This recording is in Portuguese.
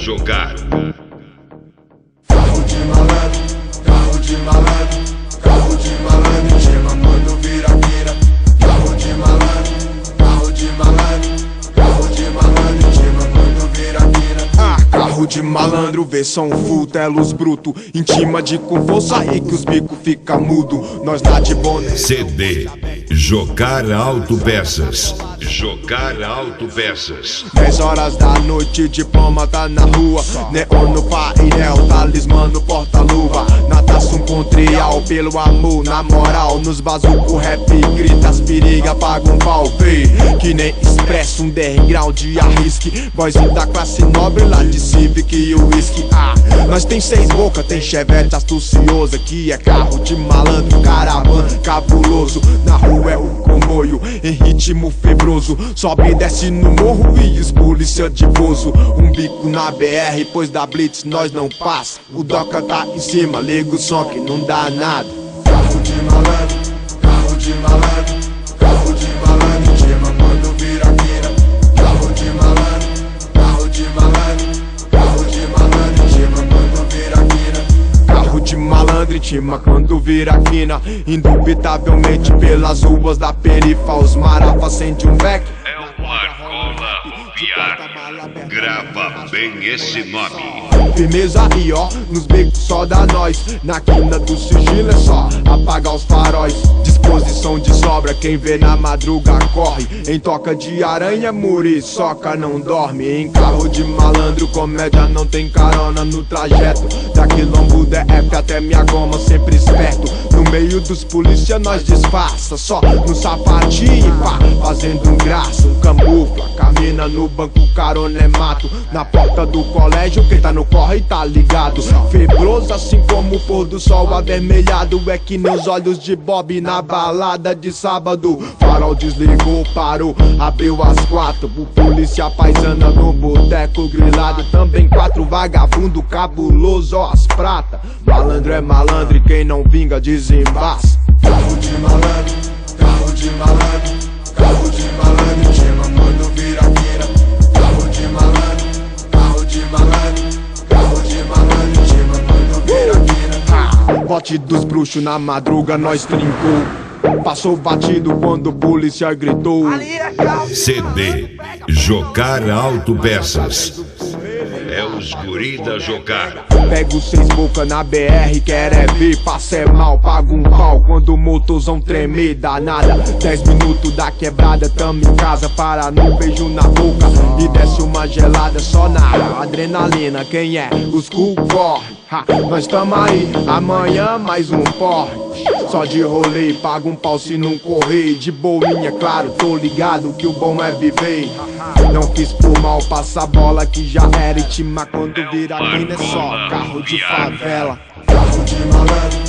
jogar. Carro de malandro, carro de malandro, carro de malandro, chama quando vira vira. Carro de malandro, carro de malandro, carro de malandro, chama quando vira vira. Carro de malandro, versão full, telos bruto, intima de com força aí que os bicos fica mudo. Nós tá de boné. CD Jogar Autopeças. Jogar Autopeças. 10 horas da noite, diploma tá na rua, neon no painel, talismã no porta-luva. Natação com trial, pelo amor, na moral. Nos bazuco rap, grita as periga, paga um pau, vê. Que nem expresso, underground, arrisque. Boyzinho da classe nobre, lá de Civic e whisky. Nós tem 6 boca, tem chevette astuciosa, que é carro de malandro, caravana, cabuloso. Na rua é o comboio, em ritmo febroso. Sobe e desce no morro e os polícia de bozo. Um bico na BR, pois da blitz nós não passa. O Doca tá em cima, liga o som que não dá nada. Carro de malandro, carro de malandro, carro de malandro, chama quando vira vira. Carro de malandro, carro de malandro, carro de malandro, chama quando vira vira. Carro de malandro, intima quando vira quina. Indubitavelmente pelas ruas da perifa, os marapa acende um beck. É o Marcola Viar. Grava bem esse nome. Firmeza aí ó, nos becos só dá nós. Na quina do sigilo é só apagar os faróis. Disposição de sobra, quem vê na madruga corre. Em toca de aranha, muriçoca não dorme. Em carro de malandro, comédia não tem carona no trajeto. Da quilombo DF até minha goma, sempre esperto. No meio dos polícia nós disfarça, só no sapatinho pá, fazendo um graça, um camufla. Camina no banco, carona é mato. Na porta do colégio, quem tá no corre tá ligado. Febroso assim como o pôr do sol avermelhado. É que nem os olhos de Bob na balada de sábado. Farol desligou, parou, abriu às 4. O polícia paisana no boteco grilado. Também 4 vagabundo cabuloso, ó as prata. Malandro é malandro e quem não vinga desembaça. Carro de malandro, carro de malandro, carro de malandro, chama quando vira vira. Carro de malandro, carro de malandro, carro de malandro, chama quando vira vira. Bote dos bruxos na madruga nós trincou. Passou batido quando o polícia gritou. CD Jogar Autopeças. É os guri da jogar. Pego 6 boca na BR, quer é ver, passa é mal, paga um pau quando o motorzão tremer, dá nada. 10 minutos da quebrada, tamo em casa, para no beijo na boca e desce uma gelada só na adrenalina. Quem é? Os cu corre, nós tamo aí, amanhã mais um porre. Só de rolê, paga um pau se não correr. De boinha, claro, tô ligado que o bom é viver. Não fiz por mal, passa a bola que já era intima quando vira mina é só carro de favela. Carro de malandro,